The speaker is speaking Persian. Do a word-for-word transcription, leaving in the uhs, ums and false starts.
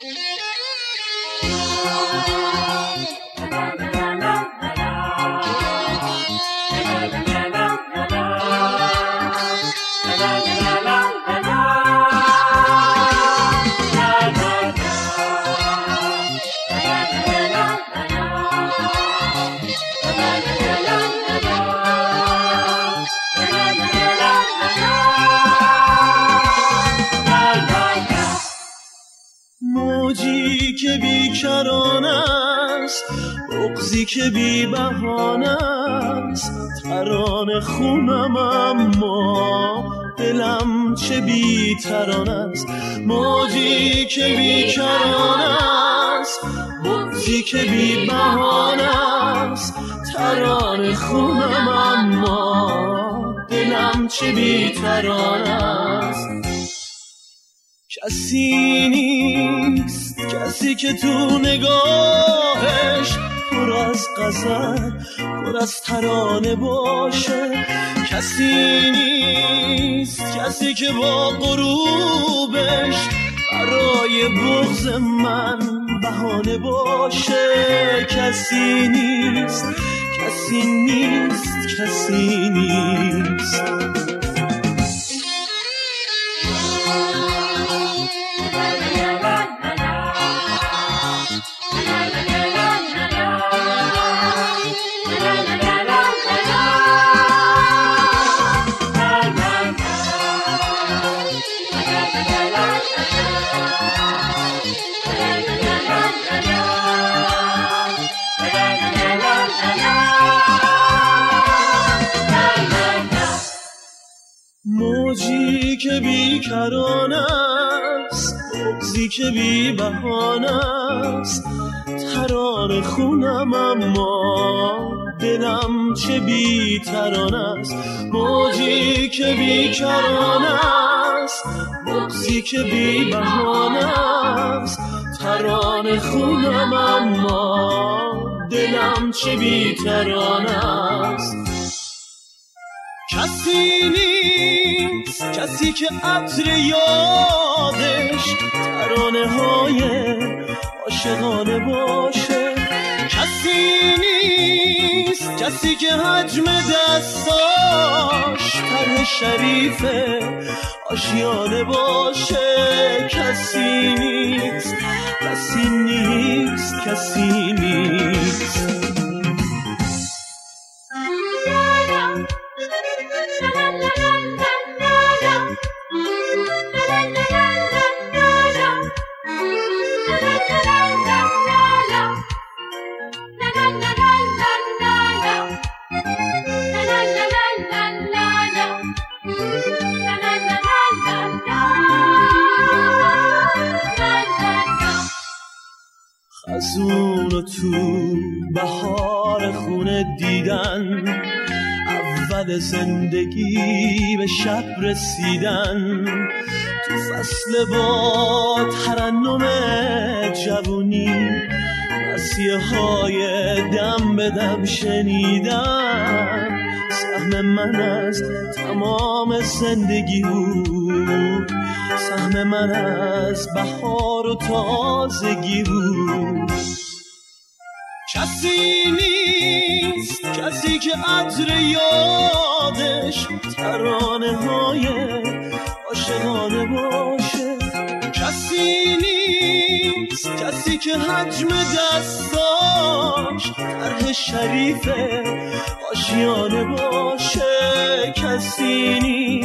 موجی که بیکران است، بغضی که بی بهانه است، ترانه خونم اما دلم چه بی ترانه است. موجی که بیکران است، بغضی که بی بهانه است، ترانه خونم اما دلم چه بی ترانه است. کسی نیست کسی که تو نگاهش پر از غزل پر از ترانه باشه. کسی نیست کسی که با غروبش برای بغض من بهانه باشه. کسی نیست کسی نیست کسی نیست. موجی که بیکران است، بغضی که بی بهانه است، ترانه خونم اما دلم چه بی ترانه است. موجی که بیکران است، بغضی که بی بهانه است، ترانه خونم اما دلم چه بی ترانه است. کسی نیست کسی که عطر یادش ترانه های عاشقانه باشه. کسی نیست کسی که حجم دستاش طرح شریف آشیانه باشه. کسی نیست کسی نیست کسی نیست. خزون تو بهار خونه دیدن، اول زندگی به شب رسیدن، تو فصل با ترنم جوونی مرثیه های دم به دم شنیدن. سهم من از تمام زندگی بود، سهم من از بهار و تازگی بود. کسی نیست کسی که عطر یادش ترانه های عاشقانه باشه. کسی نیست کسی که حجم دستاش طرح شریف آشیانه باشه. کسی نیست